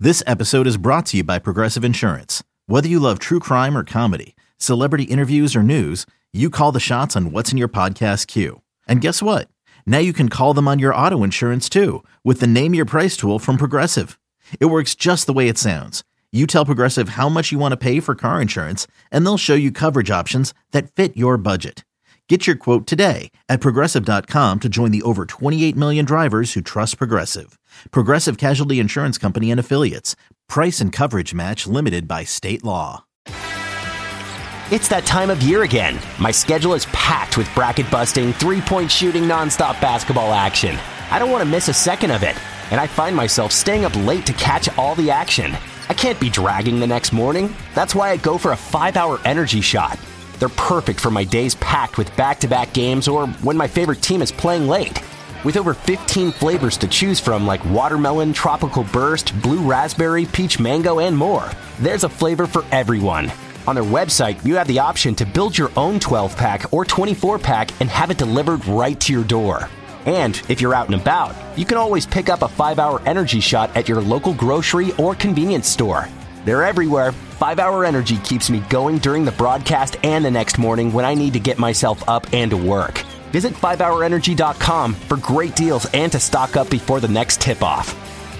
This episode is brought to you by Progressive Insurance. Whether you love true crime or comedy, celebrity interviews or news, you call the shots on what's in your podcast queue. And guess what? Now you can call them on your auto insurance too with the Name Your Price tool from Progressive. It works just the way it sounds. You tell Progressive how much you want to pay for car insurance, and they'll show you coverage options that fit your budget. Get your quote today at Progressive.com to join the over 28 million drivers who trust Progressive. Progressive Casualty Insurance Company and Affiliates. Price and coverage match limited by state law. It's that time of year again. My schedule is packed with bracket-busting, three-point shooting, nonstop basketball action. I don't want to miss a second of it, and I find myself staying up late to catch all the action. I can't be dragging the next morning. That's why I go for a 5-hour energy shot. They're perfect for my days packed with back-to-back games or when my favorite team is playing late. With over 15 flavors to choose from like watermelon, tropical burst, blue raspberry, peach mango, and more, there's a flavor for everyone. On their website, you have the option to build your own 12-pack or 24-pack and have it delivered right to your door. And if you're out and about, you can always pick up a 5-hour energy shot at your local grocery or convenience store. They're everywhere. 5-hour energy keeps me going during the broadcast and the next morning when I need to get myself up and to work. Visit 5hourenergy.com for great deals and to stock up before the next tip-off.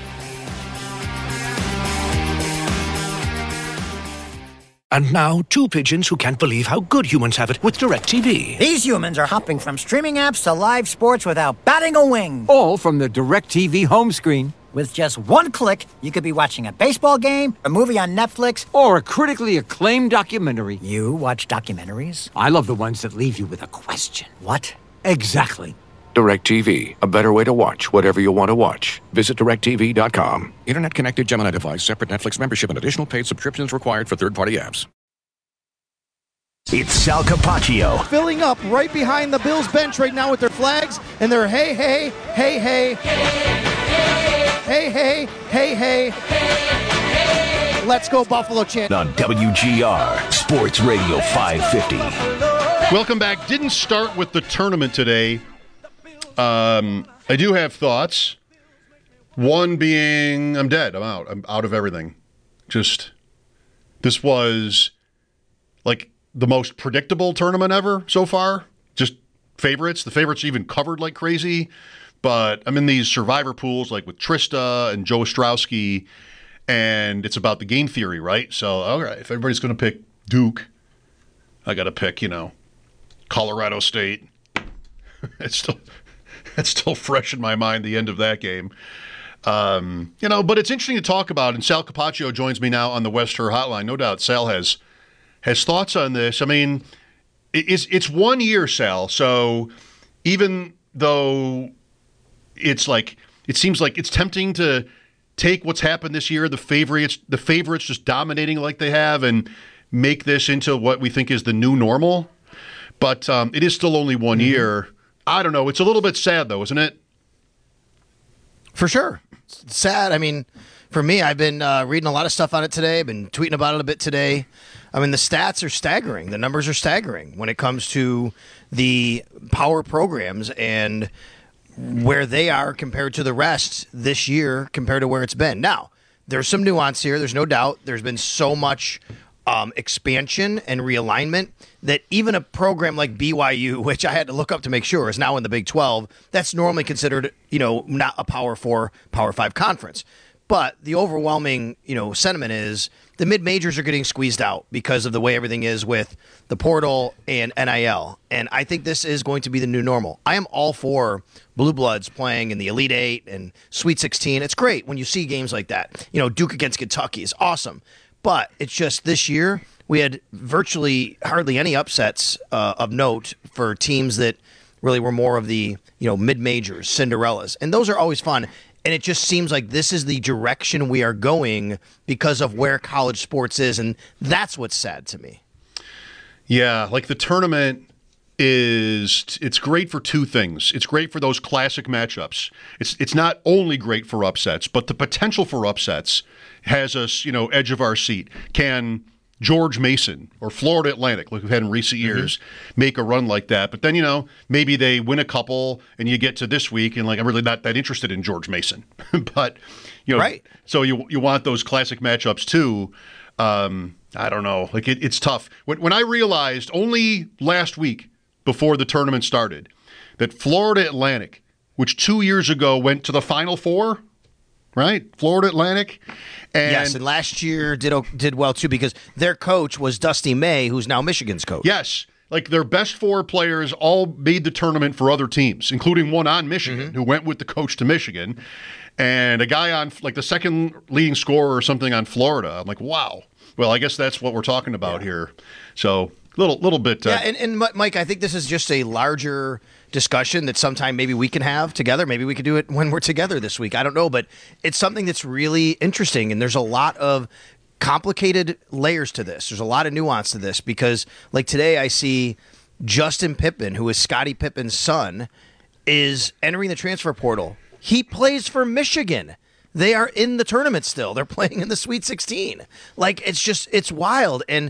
And now, two pigeons who can't believe how good humans have it with DirecTV. These humans are hopping from streaming apps to live sports without batting a wing. All from the DirecTV home screen. With just one click, you could be watching a baseball game, a movie on Netflix, or a critically acclaimed documentary. You watch documentaries? I love the ones that leave you with a question. What? Exactly. DirecTV, a better way to watch whatever you want to watch. Visit DirecTV.com. Internet-connected Gemini device, separate Netflix membership, and additional paid subscriptions required for third-party apps. It's Sal Capaccio. Filling up right behind the Bills bench right now with their flags and their hey, hey, hey, hey. Hey, hey, hey, hey. Let's go Buffalo chant. On WGR, Sports Radio 550. Welcome back. Didn't start with the tournament today. I do have thoughts. One being, I'm dead. I'm out. I'm out of everything. This was like the most predictable tournament ever so far. Just favorites. The favorites even covered like crazy. But I'm in these survivor pools like with Trista and Joe Ostrowski, and it's about the game theory, right? So, all right, if everybody's going to pick Duke, I got to pick, Colorado State. It's still fresh in my mind, the end of that game. But it's interesting to talk about, and Sal Capaccio joins me now on the West Her Hotline. No doubt Sal has thoughts on this. I mean, it's 1 year, Sal, so even though it's like, it seems like it's tempting to take what's happened this year, the favorites just dominating like they have, and make this into what we think is the new normal. But it is still only 1 year. I don't know. It's a little bit sad, though, isn't it? For sure. It's sad. I mean, for me, I've been reading a lot of stuff on it today. I've been tweeting about it a bit today. I mean, the stats are staggering. The numbers are staggering when it comes to the power programs and where they are compared to the rest this year compared to where it's been. Now, there's some nuance here. There's no doubt. There's been so much expansion and realignment that even a program like BYU, which I had to look up to make sure is now in the Big 12, that's normally considered, not a Power 4, Power 5 conference. But the overwhelming, sentiment is the mid-majors are getting squeezed out because of the way everything is with the portal and NIL. And I think this is going to be the new normal. I am all for Blue Bloods playing in the Elite Eight and Sweet 16. It's great when you see games like that. Duke against Kentucky is awesome. But it's just this year we had virtually hardly any upsets of note for teams that really were more of the mid-majors, Cinderellas. And those are always fun. And it just seems like this is the direction we are going because of where college sports is. And that's what's sad to me. Yeah, like the tournament it's great for two things. It's great for those classic matchups. It's not only great for upsets, but the potential for upsets has us, edge of our seat. Can George Mason or Florida Atlantic, like we've had in recent years, make a run like that. But then, maybe they win a couple and you get to this week and I'm really not that interested in George Mason. But, right. So you want those classic matchups too. I don't know. It's tough. When I realized only last week before the tournament started that Florida Atlantic, which 2 years ago went to the Final Four, right? Florida Atlantic. Yes, and last year did well, too, because their coach was Dusty May, who's now Michigan's coach. Yes. Their best 4 players all made the tournament for other teams, including one on Michigan who went with the coach to Michigan, and a guy on, the second leading scorer or something on Florida. I'm like, wow. Well, I guess that's what we're talking about here. So, little bit. And Mike, I think this is just a larger discussion that sometime maybe we can have together. Maybe we could do it when we're together this week. I don't know, but it's something that's really interesting, and there's a lot of complicated layers to this. There's a lot of nuance to this because, today I see Justin Pippen, who is Scottie Pippen's son, is entering the transfer portal. He plays for Michigan. They are in the tournament still. They're playing in the Sweet 16. It's wild. And,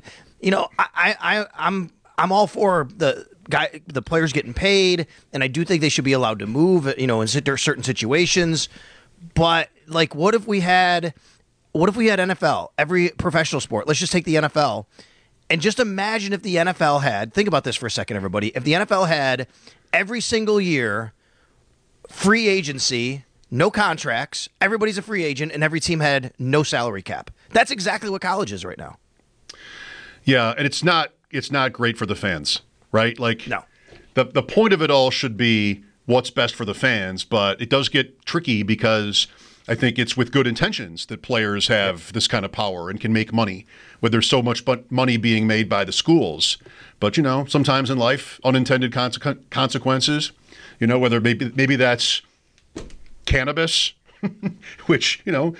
I'm all for the players getting paid, and I do think they should be allowed to move, in certain situations. But what if we had NFL, every professional sport? Let's just take the NFL, and just imagine if the NFL had. Think about this for a second, everybody. If the NFL had every single year free agency, no contracts, everybody's a free agent, and every team had no salary cap. That's exactly what college is right now. Yeah, and it's not great for the fans, right? No. The point of it all should be what's best for the fans, but it does get tricky because I think it's with good intentions that players have this kind of power and can make money, where there's so much money being made by the schools. But, sometimes in life, unintended consequences, whether maybe that's so which,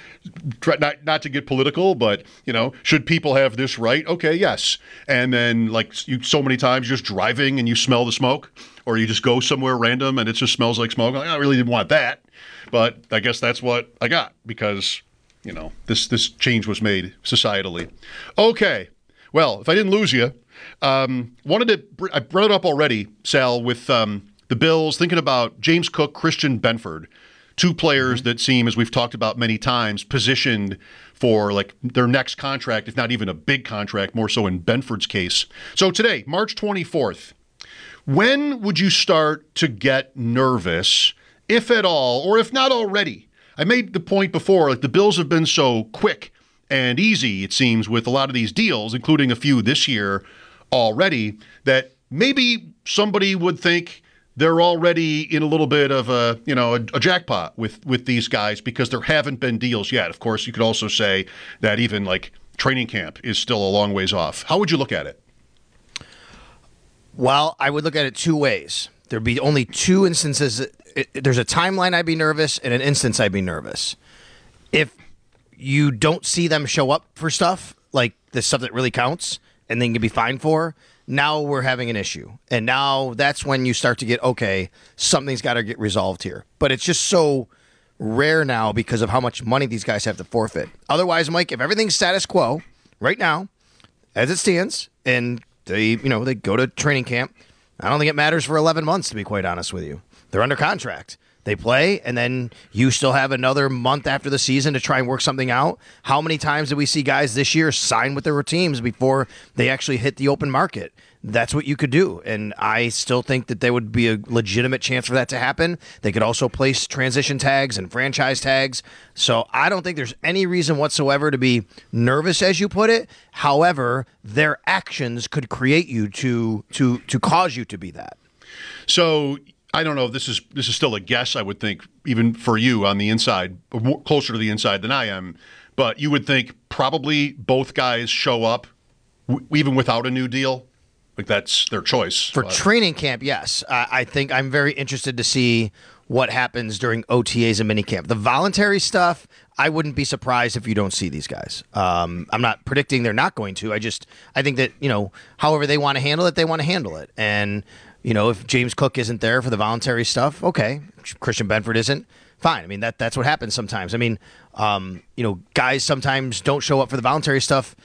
not to get political, but, should people have this right? Okay, yes. And then, so many times just driving and you smell the smoke, or you just go somewhere random and it just smells like smoke. I really didn't want that. But I guess that's what I got because, this change was made societally. Okay. Well, if I didn't lose you, I brought it up already, Sal, with the Bills, thinking about James Cook, Christian Benford. 2 players that seem, as we've talked about many times, positioned for their next contract, if not even a big contract, more so in Benford's case. So today, March 24th, when would you start to get nervous, if at all, or if not already? I made the point before, the Bills have been so quick and easy, it seems, with a lot of these deals, including a few this year already, that maybe somebody would think they're already in a little bit of a jackpot with these guys because there haven't been deals yet. Of course, you could also say that even training camp is still a long ways off. How would you look at it? Well, I would look at it 2 ways. There'd be only 2 instances. There's a timeline I'd be nervous and an instance I'd be nervous. If you don't see them show up for stuff, the stuff that really counts and then can be fined for, now we're having an issue. And now that's when you start to get, okay, something's got to get resolved here. But it's just so rare now because of how much money these guys have to forfeit. Otherwise, Mike, if everything's status quo right now, as it stands, and they go to training camp, I don't think it matters for 11 months, to be quite honest with you. They're under contract. They play, and then you still have another month after the season to try and work something out. How many times did we see guys this year sign with their teams before they actually hit the open market? That's what you could do, and I still think that there would be a legitimate chance for that to happen. They could also place transition tags and franchise tags, so I don't think there's any reason whatsoever to be nervous, as you put it. However, their actions could create you to cause you to be that. So I don't know if this is still a guess, I would think, even for you on the inside, or closer to the inside than I am, but you would think probably both guys show up even without a new deal. That's their choice. For training camp, yes. I think I'm very interested to see what happens during OTAs and minicamp. The voluntary stuff, I wouldn't be surprised if you don't see these guys. I'm not predicting they're not going to. I think that, however they want to handle it, they want to handle it. And if James Cook isn't there for the voluntary stuff, okay. Christian Benford isn't, fine. I mean, that's what happens sometimes. I mean, guys sometimes don't show up for the voluntary stuff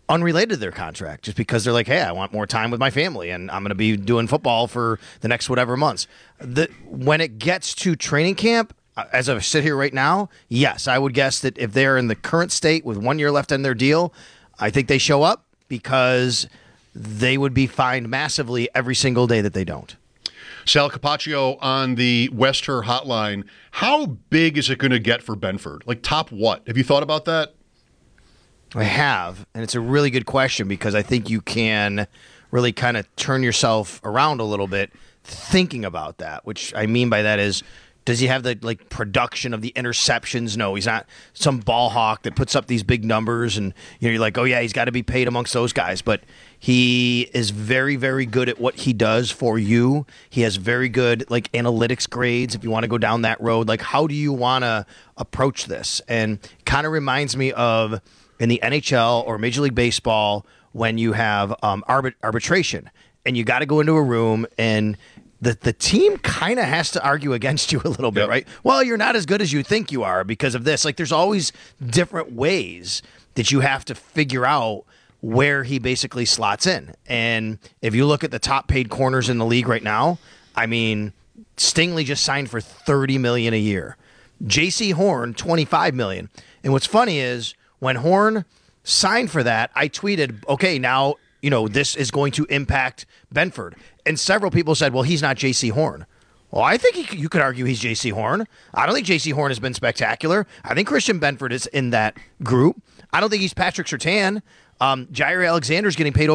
unrelated to their contract, just because they're like, hey, I want more time with my family and I'm going to be doing football for the next whatever months. When it gets to training camp, as I sit here right now, yes, I would guess that if they're in the current state with 1 year left on their deal, I think they show up because they would be fined massively every single day that they don't. Sal Capaccio on the Wester hotline. How big is it going to get for Benford? Like top what? Have you thought about that? I have, and it's a really good question because I think you can really kind of turn yourself around a little bit thinking about that, which I mean by that is, does he have the production of the interceptions? No, he's not some ball hawk that puts up these big numbers and you're like, oh yeah, he's got to be paid amongst those guys. But he is very, very good at what he does for you. He has very good analytics grades. If you want to go down that road, how do you want to approach this? And kind of reminds me of in the NHL or Major League Baseball when you have arbitration and you got to go into a room and the team kind of has to argue against you a little bit, right? Well, you're not as good as you think you are because of this. There's always different ways that you have to figure out where he basically slots in. And if you look at the top paid corners in the league right now, I mean, Stingley just signed for $30 million a year. J.C. Horn, $25 million. And what's funny is when Horn signed for that, I tweeted, okay, now, this is going to impact Benford. And several people said, well, he's not J.C. Horn. Well, I think you could argue he's J.C. Horn. I don't think J.C. Horn has been spectacular. I think Christian Benford is in that group. I don't think he's Patrick Surtain. Jair Alexander's getting paid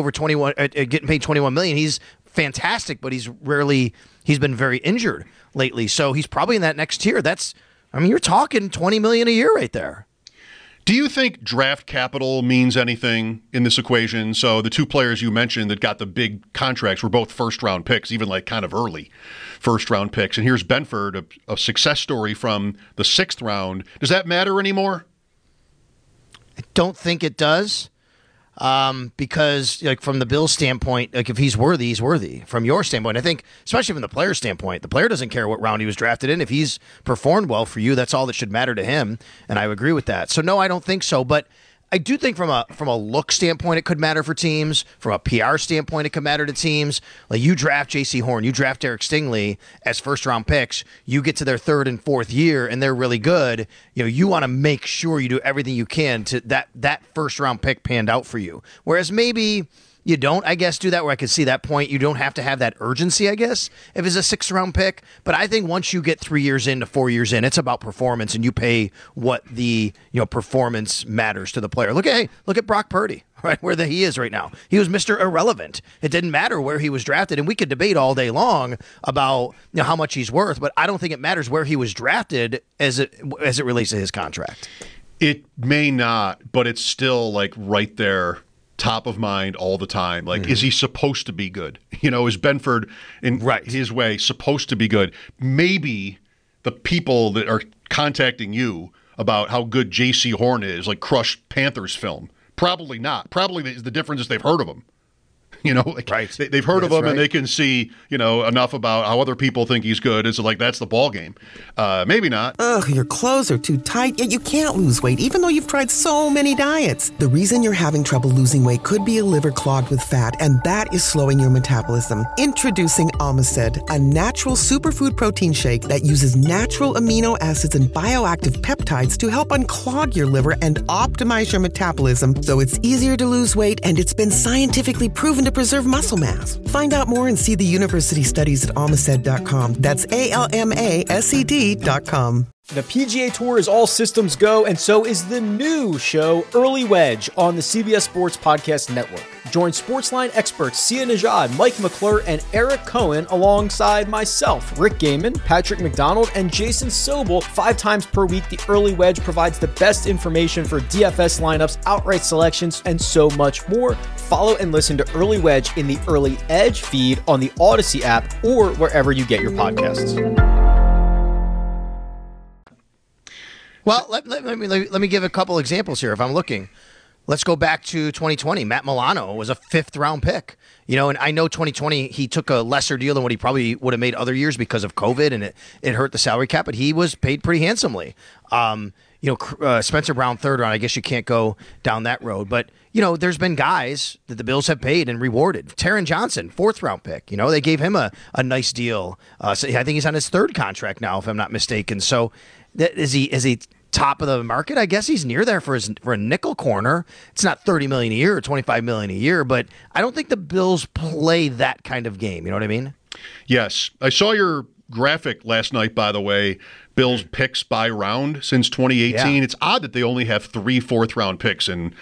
$21 million. He's fantastic, but he's been very injured lately. So he's probably in that next tier. You're talking $20 million a year right there. Do you think draft capital means anything in this equation? So the two players you mentioned that got the big contracts were both first-round picks, even kind of early first-round picks. And here's Benford, a success story from the 6th round. Does that matter anymore? I don't think it does. Because from the Bills' standpoint, if he's worthy, he's worthy. From your standpoint, I think, especially from the player's standpoint, the player doesn't care what round he was drafted in. If he's performed well for you, that's all that should matter to him. And I agree with that. So no, I don't think so. But I do think from a look standpoint, it could matter for teams. From a PR standpoint, it could matter to teams. You draft J.C. Horn, you draft Derek Stingley as first-round picks. You get to their 3rd and 4th year, and they're really good. You want to make sure you do everything you can to that first-round pick panned out for you. Whereas maybe you don't, I guess, do that where I could see that point. You don't have to have that urgency, I guess, if it's a 6th-round pick. But I think once you get 3 years in to 4 years in, it's about performance, and you pay what the performance matters to the player. Look at Brock Purdy, right, where he is right now. He was Mr. Irrelevant. It didn't matter where he was drafted, and we could debate all day long about how much he's worth, but I don't think it matters where he was drafted as it relates to his contract. It may not, but it's still right there. Top of mind all the time. Is he supposed to be good? Is Benford in his way supposed to be good? Maybe the people that are contacting you about how good J.C. Horn is, crushed Panthers film. Probably not. Probably the difference is they've heard of him. They've heard of him and they can see, enough about how other people think he's good. It's that's the ball game. Maybe not. Ugh, your clothes are too tight, yet you can't lose weight, even though you've tried so many diets. The reason you're having trouble losing weight could be a liver clogged with fat, and that is slowing your metabolism. Introducing Omicid, a natural superfood protein shake that uses natural amino acids and bioactive peptides to help unclog your liver and optimize your metabolism so it's easier to lose weight, and it's been scientifically proven to preserve muscle mass. Find out more and see the university studies at Omicid.com. That's ALMASED.com. The PGA Tour is all systems go, and so is the new show, Early Wedge, on the CBS Sports Podcast Network. Join Sportsline experts Sia Nejad, Mike McClure, and Eric Cohen alongside myself, Rick Gaiman, Patrick McDonald, and Jason Sobel 5 times per week. The Early Wedge provides the best information for DFS lineups, outright selections, and so much more. Follow and listen to Early Wedge in the Early Edge feed on the Odyssey app or wherever you get your podcasts. Well, let me give a couple examples here. If I'm looking, let's go back to 2020. Matt Milano was a 5th-round pick. And I know 2020 he took a lesser deal than what he probably would have made other years because of COVID, and it hurt the salary cap, but he was paid pretty handsomely. Spencer Brown, third round. I guess you can't go down that road. But, there's been guys that the Bills have paid and rewarded. Taron Johnson, fourth round pick. They gave him a nice deal. So I think he's on his third contract now, if I'm not mistaken. So is he top of the market? I guess he's near there for a nickel corner. It's not $30 million a year or $25 million a year, but I don't think the Bills play that kind of game. You know what I mean? Yes. I saw your graphic last night, by the way. Bills picks by round since 2018. Yeah. It's odd that they only have 3 fourth-round picks in,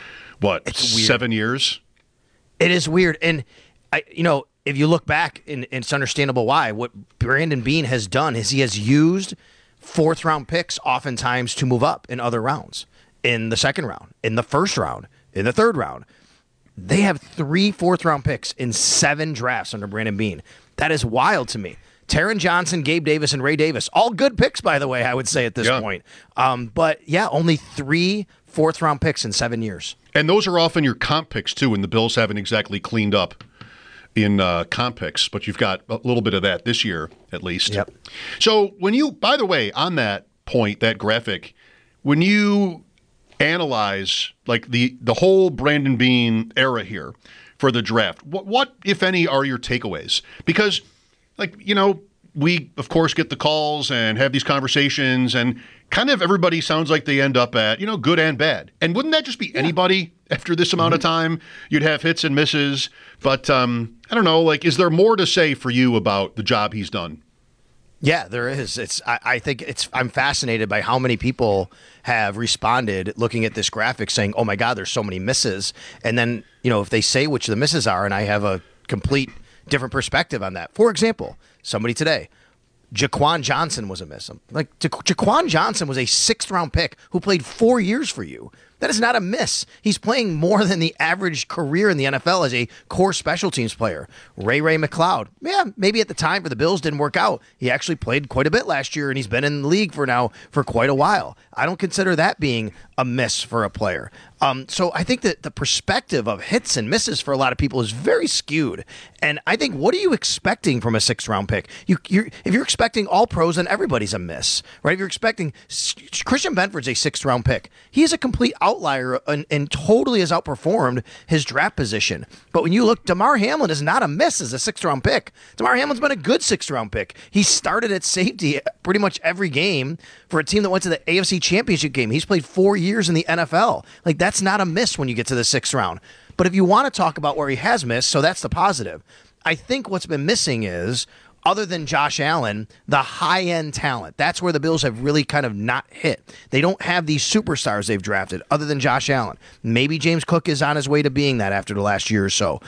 7 years? It is weird. And, if you look back, and it's understandable why, what Brandon Beane has done is he has used fourth-round picks oftentimes to move up in other rounds, in the second round, in the first round, in the third round. They have 3 fourth-round picks in 7 drafts under Brandon Beane. That is wild to me. Taron Johnson, Gabe Davis, and Ray Davis, all good picks, by the way, I would say at this point. But, only 3 fourth-round picks in 7 years. And those are often your comp picks, too, and the Bills haven't exactly cleaned up in comp picks, but you've got a little bit of that this year, at least. Yep. So when you, by the way, on that point, that graphic, when you analyze like the whole Brandon Beane era here for the draft, what if any, are your takeaways? Because, we, of course, get the calls and have these conversations, and kind of everybody sounds like they end up at, good and bad. And wouldn't that just be anybody after this amount of time? You'd have hits and misses. But I don't know, is there more to say for you about the job he's done? Yeah, there is. I think I'm fascinated by how many people have responded looking at this graphic saying, oh my God, there's so many misses. And then, if they say which the misses are, and I have a complete different perspective on that. For example, somebody today, Jaquan Johnson was a miss. Jaquan Johnson was a 6th-round pick who played 4 years for you. That is not a miss. He's playing more than the average career in the NFL as a core special teams player. Ray McLeod, maybe at the time for the Bills didn't work out. He actually played quite a bit last year, and he's been in the league for quite a while. I don't consider that being a miss for a player. So I think that the perspective of hits and misses for a lot of people is very skewed. And I think, what are you expecting from a 6th-round pick? If you're expecting all pros, then everybody's a miss, right? If you're expecting Christian Benford's a 6th-round pick, he is a complete outlier and totally has outperformed his draft position. But when you look, Damar Hamlin is not a miss as a 6th-round pick. Damar Hamlin's been a good 6th-round pick. He started at safety pretty much every game for a team that went to the AFC Championship game. He's played 4 years in the NFL. That's not a miss when you get to the 6th round. But if you want to talk about where he has missed, so that's the positive. I think what's been missing is, other than Josh Allen, the high-end talent. That's where the Bills have really kind of not hit. They don't have these superstars they've drafted other than Josh Allen. Maybe James Cook is on his way to being that after the last year or so.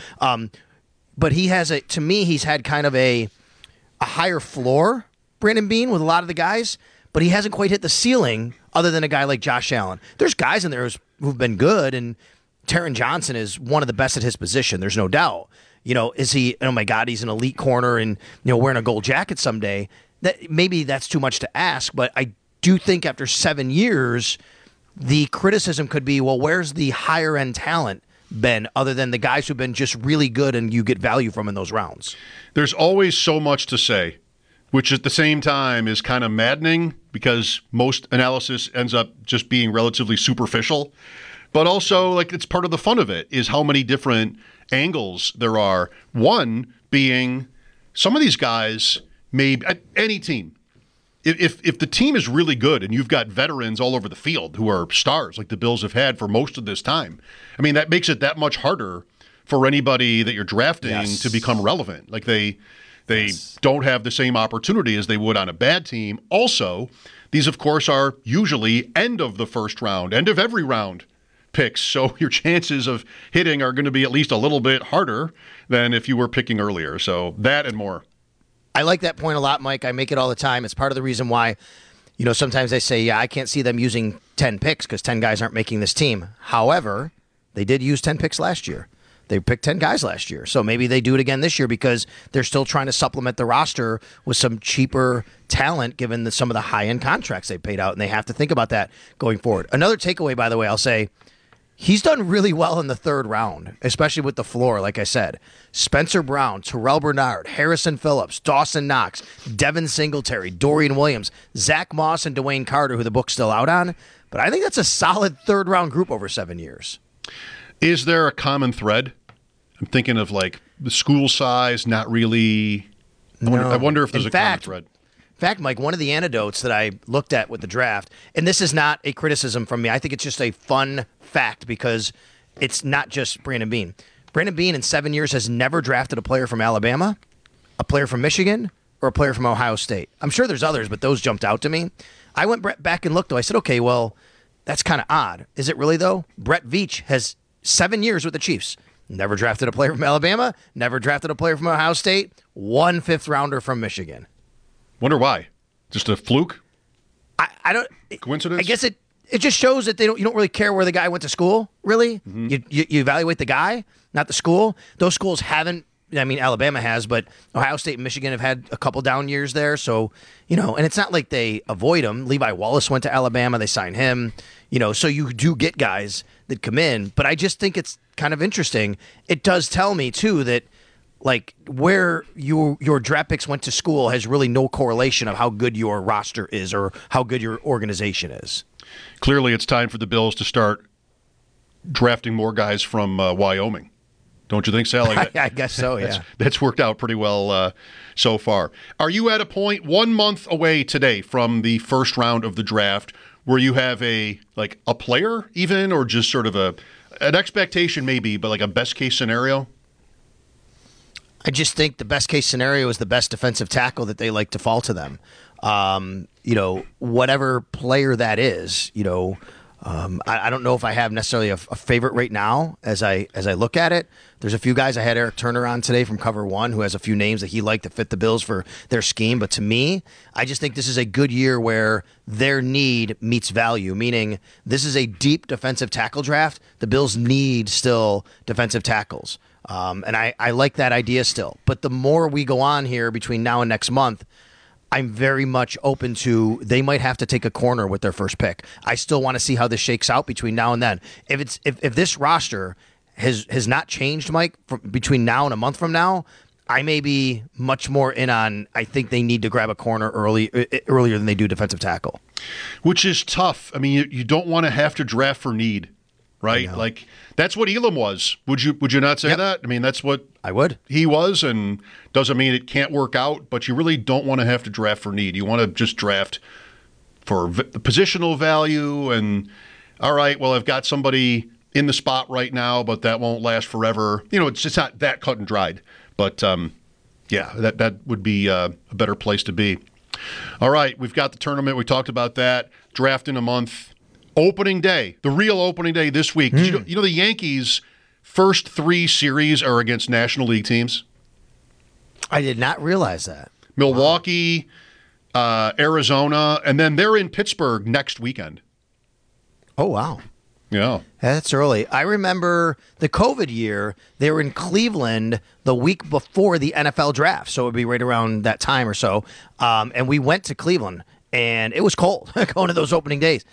But to me, he's had kind of a higher floor, Brandon Beane, with a lot of the guys, but he hasn't quite hit the ceiling other than a guy like Josh Allen. There's guys in there who've been good, and Taron Johnson is one of the best at his position. There's no doubt. Is he, oh my God, he's an elite corner and, wearing a gold jacket someday. Maybe that's too much to ask, but I do think after 7 years, the criticism could be, well, where's the higher end talent been other than the guys who've been just really good and you get value from in those rounds? There's always so much to say, which at the same time is kind of maddening because most analysis ends up just being relatively superficial. But also, it's part of the fun of it is how many different angles there are. One being some of these guys, maybe at any team, if the team is really good and you've got veterans all over the field who are stars like the Bills have had for most of this time, that makes it that much harder for anybody that you're drafting to become relevant. They don't have the same opportunity as they would on a bad team. Also, these, of course, are usually end of the first round, end of every round picks. So your chances of hitting are going to be at least a little bit harder than if you were picking earlier. So that and more. I like that point a lot, Mike. I make it all the time. It's part of the reason why, sometimes I say, I can't see them using 10 picks because 10 guys aren't making this team. However, they did use 10 picks last year. They picked 10 guys last year. So maybe they do it again this year because they're still trying to supplement the roster with some cheaper talent given some of the high-end contracts they paid out, and they have to think about that going forward. Another takeaway, by the way, I'll say, he's done really well in the 3rd round, especially with the floor, like I said. Spencer Brown, Terrell Bernard, Harrison Phillips, Dawson Knox, Devin Singletary, Dorian Williams, Zach Moss, and Dwayne Carter, who the book's still out on. But I think that's a solid third-round group over 7 years. Is there a common thread? I'm thinking of like the school size, not really. I wonder if there's common thread. In fact, Mike, one of the anecdotes that I looked at with the draft, and this is not a criticism from me, I think it's just a fun fact because it's not just Brandon Beane. Brandon Beane in 7 years has never drafted a player from Alabama, a player from Michigan, or a player from Ohio State. I'm sure there's others, but those jumped out to me. I went back and looked, though. I said, okay, well, that's kind of odd. Is it really, though? Brett Veach has 7 years with the Chiefs. Never drafted a player from Alabama, never drafted a player from Ohio State, 1 fifth-rounder from Michigan. Wonder why? Just a fluke? I don't. Coincidence? I guess it just shows that you don't really care where the guy went to school, really. Mm-hmm. You evaluate the guy, not the school. Those schools haven't. I mean, Alabama has, but Ohio State and Michigan have had a couple down years there. So, and it's not like they avoid them. Levi Wallace went to Alabama. They signed him. So you do get guys that come in. But I just think it's kind of interesting. It does tell me, too, that like where your draft picks went to school has really no correlation of how good your roster is or how good your organization is. Clearly, it's time for the Bills to start drafting more guys from Wyoming. Don't you think, Sally? I guess so, yeah. That's worked out pretty well so far. Are you at a point 1 month away today from the first round of the draft where you have a player even, or just sort of an expectation maybe, but like a best case scenario? I just think the best case scenario is the best defensive tackle that they like to fall to them. Whatever player that is, I don't know if I have necessarily a favorite right now as I look at it. There's a few guys. I had Eric Turner on today from Cover One who has a few names that he liked that fit the Bills for their scheme. But to me, I just think this is a good year where their need meets value, meaning this is a deep defensive tackle draft. The Bills need still defensive tackles. And I like that idea still. But the more we go on here between now and next month, I'm very much open to they might have to take a corner with their first pick. I still want to see how this shakes out between now and then. If this roster has not changed, Mike, between now and a month from now, I may be much more in on I think they need to grab a corner earlier than they do defensive tackle. Which is tough. I mean, you don't want to have to draft for need. Right? Like, that's what Elam was. Would you not say that? I mean, that's what I would. He was, and doesn't mean it can't work out, but you really don't want to have to draft for need. You want to just draft for the positional value and, all right, well, I've got somebody in the spot right now, but that won't last forever. It's just not that cut and dried. But, that would be a better place to be. All right, we've got the tournament. We talked about that. Draft in a month. Opening day, the real opening day this week. Did you know the Yankees' first 3 series are against National League teams? I did not realize that. Milwaukee, Arizona, and then they're in Pittsburgh next weekend. Oh, wow. Yeah. That's early. I remember the COVID year, they were in Cleveland the week before the NFL draft, so it would be right around that time or so, and we went to Cleveland. And it was cold going to those opening games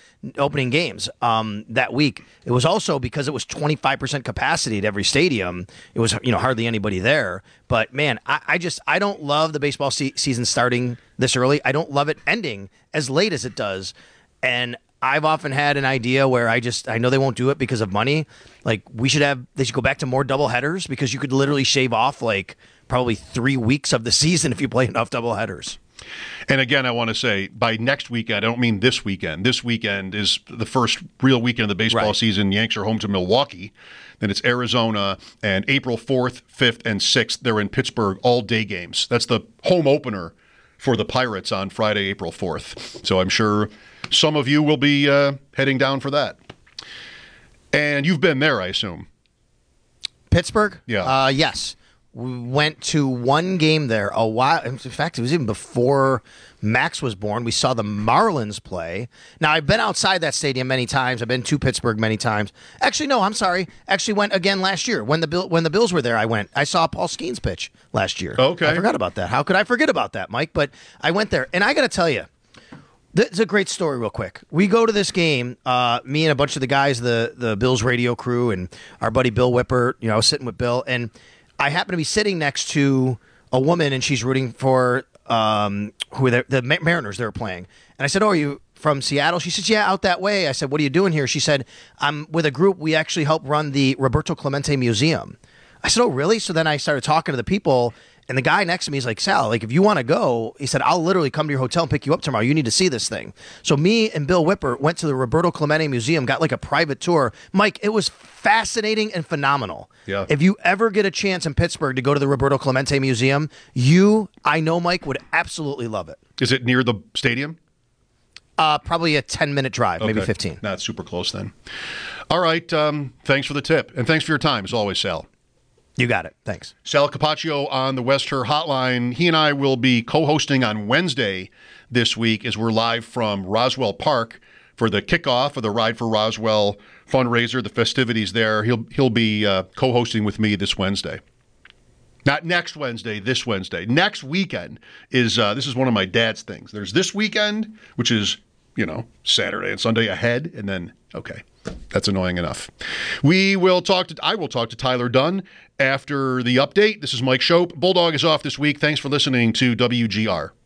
that week. It was also because it was 25% capacity at every stadium. It was hardly anybody there. But man, I don't love the baseball season starting this early. I don't love it ending as late as it does. And I've often had an idea where I know they won't do it because of money. Like they should go back to more double headers because you could literally shave off like probably 3 weeks of the season if you play enough double headers. And again, I want to say, by next weekend, I don't mean this weekend. This weekend is the first real weekend of the baseball season. Yanks are home to Milwaukee. Then it's Arizona. And April 4th, 5th, and 6th, they're in Pittsburgh, all-day games. That's the home opener for the Pirates on Friday, April 4th. So I'm sure some of you will be heading down for that. And you've been there, I assume. Pittsburgh? Yeah. Yes. We went to one game there a while. In fact, it was even before Max was born. We saw the Marlins play. Now, I've been outside that stadium many times. I've been to Pittsburgh many times. Actually, no, I'm sorry. Actually went again last year. When the Bills were there, I went. I saw Paul Skeens pitch last year. Okay. I forgot about that. How could I forget about that, Mike? But I went there. And I got to tell you, it's a great story real quick. We go to this game, me and a bunch of the guys, the Bills radio crew, and our buddy Bill Whipper. I was sitting with Bill, and I happen to be sitting next to a woman, and she's rooting for the Mariners they were playing. And I said, "Oh, are you from Seattle? She says, yeah, out that way. I said, what are you doing here? She said, I'm with a group. We actually help run the Roberto Clemente Museum. I said, oh, really? So then I started talking to the people, and the guy next to me is like, Sal, like, if you want to go, he said, I'll literally come to your hotel and pick you up tomorrow. You need to see this thing. So me and Bill Whipper went to the Roberto Clemente Museum, got like a private tour. Mike, it was fascinating and phenomenal. Yeah. If you ever get a chance in Pittsburgh to go to the Roberto Clemente Museum, I know, Mike, would absolutely love it. Is it near the stadium? Probably a 10-minute drive, maybe 15. Not super close then. All right. Thanks for the tip. And thanks for your time, as always, Sal. You got it. Thanks. Sal Capaccio on the West Her Hotline. He and I will be co-hosting on Wednesday this week as we're live from Roswell Park for the kickoff of the Ride for Roswell fundraiser, the festivities there. He'll be co-hosting with me this Wednesday. Not next Wednesday, this Wednesday. Next weekend is this is one of my dad's things. There's this weekend, which is, Saturday and Sunday ahead, and then, okay, that's annoying enough. I will talk to Tyler Dunne after the update. This is Mike Schopp. Bulldog is off this week. Thanks for listening to WGR.